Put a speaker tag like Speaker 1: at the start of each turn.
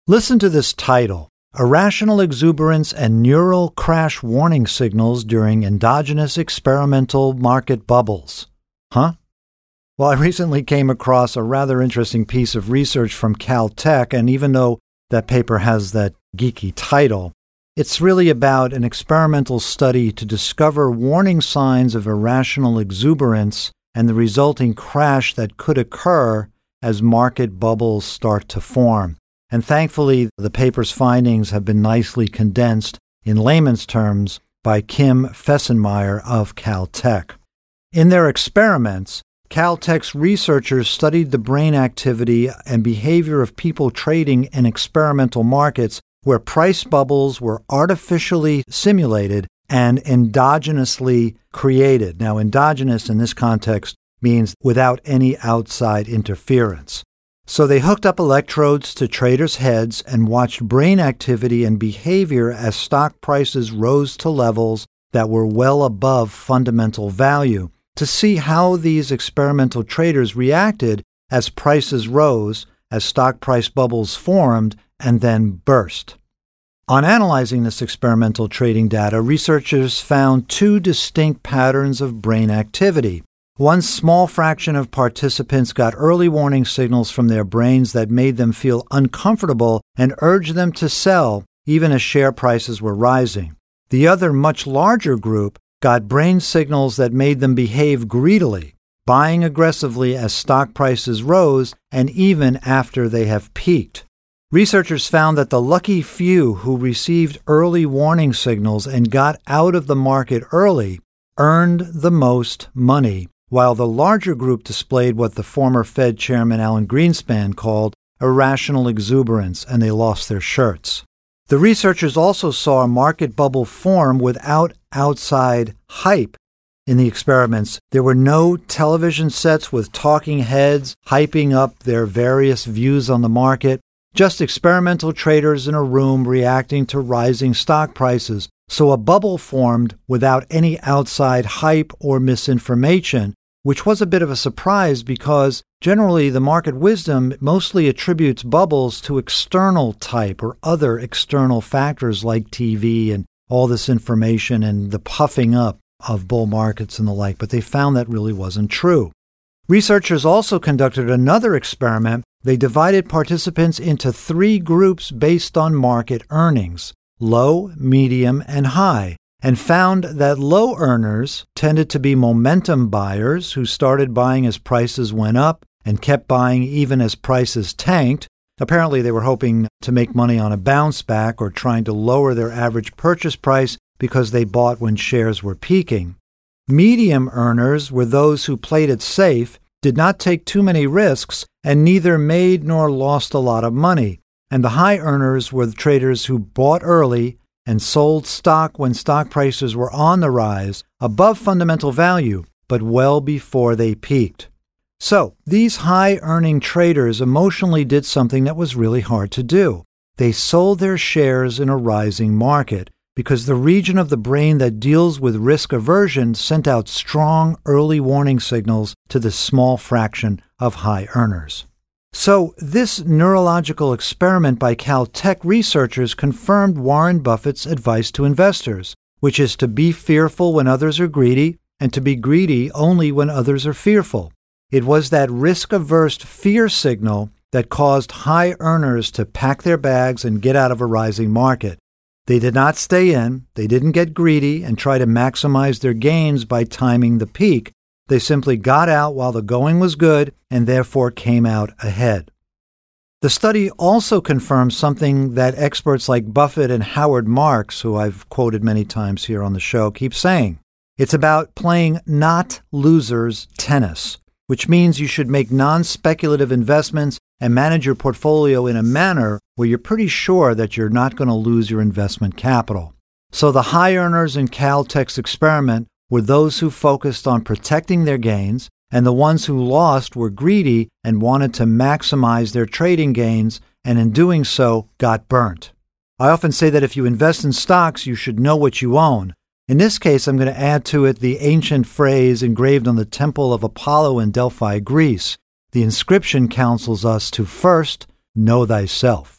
Speaker 1: Listen to this title: Irrational Exuberance and Neural Crash Warning Signals During Endogenous Experimental Market Bubbles. Huh? Well, I recently came across a rather interesting piece of research from Caltech, and even though that paper has that geeky title, it's really about an experimental study to discover warning signs of irrational exuberance and the resulting crash that could occur as market bubbles start to form. And thankfully, the paper's findings have been nicely condensed in layman's terms by Kim Fessenmeyer of Caltech. In their experiments, Caltech's researchers studied the brain activity and behavior of people trading in experimental markets where price bubbles were artificially simulated and endogenously created. Now, endogenous in this context means without any outside interference. So they hooked up electrodes to traders' heads and watched brain activity and behavior as stock prices rose to levels that were well above fundamental value to see how these experimental traders reacted as prices rose, as stock price bubbles formed, and then burst. On analyzing this experimental trading data, researchers found two distinct patterns of brain activity. One small fraction of participants got early warning signals from their brains that made them feel uncomfortable and urged them to sell, even as share prices were rising. The other, much larger group got brain signals that made them behave greedily, buying aggressively as stock prices rose and even after they have peaked. Researchers found that the lucky few who received early warning signals and got out of the market early earned the most money, while the larger group displayed what the former Fed Chairman Alan Greenspan called irrational exuberance, and they lost their shirts. The researchers also saw a market bubble form without outside hype. In the experiments, there were no television sets with talking heads hyping up their various views on the market, just experimental traders in a room reacting to rising stock prices. So a bubble formed without any outside hype or misinformation, which was a bit of a surprise because generally the market wisdom mostly attributes bubbles to external type or other external factors like TV and all this information and the puffing up of bull markets and the like, but they found that really wasn't true. Researchers also conducted another experiment. They divided participants into three groups based on market earnings: low, medium, and high, and found that low earners tended to be momentum buyers who started buying as prices went up and kept buying even as prices tanked. Apparently, they were hoping to make money on a bounce back or trying to lower their average purchase price because they bought when shares were peaking. Medium earners were those who played it safe, did not take too many risks, and neither made nor lost a lot of money. And the high earners were the traders who bought early and sold stock when stock prices were on the rise, above fundamental value, but well before they peaked. So, these high-earning traders emotionally did something that was really hard to do. They sold their shares in a rising market because the region of the brain that deals with risk aversion sent out strong early warning signals to the small fraction of high earners. So, this neurological experiment by Caltech researchers confirmed Warren Buffett's advice to investors, which is to be fearful when others are greedy and to be greedy only when others are fearful. It was that risk-averse fear signal that caused high earners to pack their bags and get out of a rising market. They did not stay in, they didn't get greedy and try to maximize their gains by timing the peak. They simply got out while the going was good and therefore came out ahead. The study also confirms something that experts like Buffett and Howard Marks, who I've quoted many times here on the show, keep saying. It's about playing not losers tennis, which means you should make non-speculative investments and manage your portfolio in a manner where you're pretty sure that you're not going to lose your investment capital. So the high earners in Caltech's experiment were those who focused on protecting their gains, and the ones who lost were greedy and wanted to maximize their trading gains, and in doing so, got burnt. I often say that if you invest in stocks, you should know what you own. In this case, I'm going to add to it the ancient phrase engraved on the Temple of Apollo in Delphi, Greece. The inscription counsels us to first know thyself.